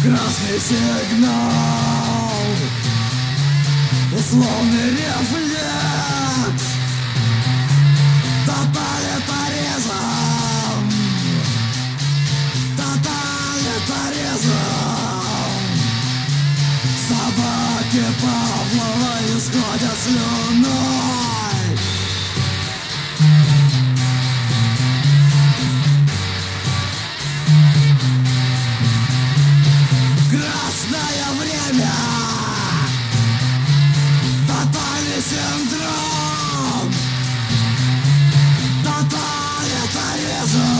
Красный сигнал, условный рефлекс, тоталитаризм, тоталитаризм. Собаки Павлова исходят слюной. Красное время, тотальный синдром, тоталитаризм,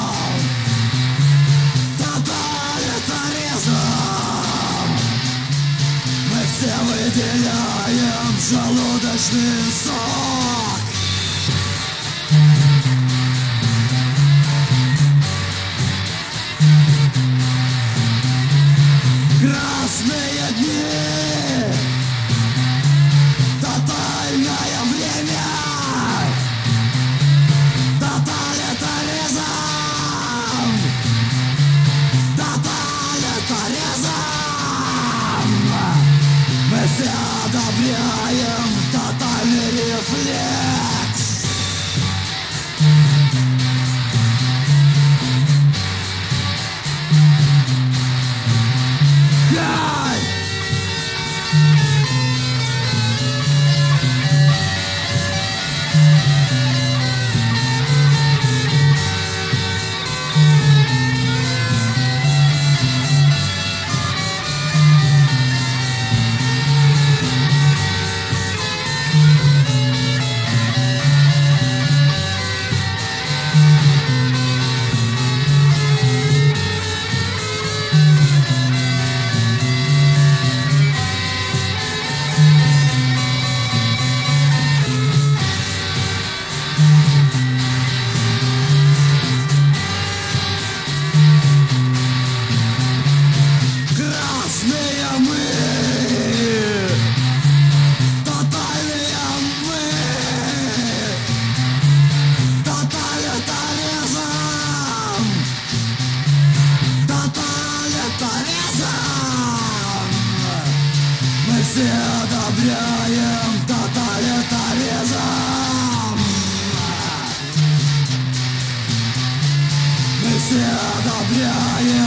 тоталитаризм. Мы все выделяем желудочный сок. Красные дни, тотальное время, тоталитаризм, тоталитаризм. Мы все одобряем тотальный рефлекс. Хай! Красные мы, тотальные мы, тоталитаризм, тоталитаризм. Мы все одобряем тоталитаризм. Мы все одобряем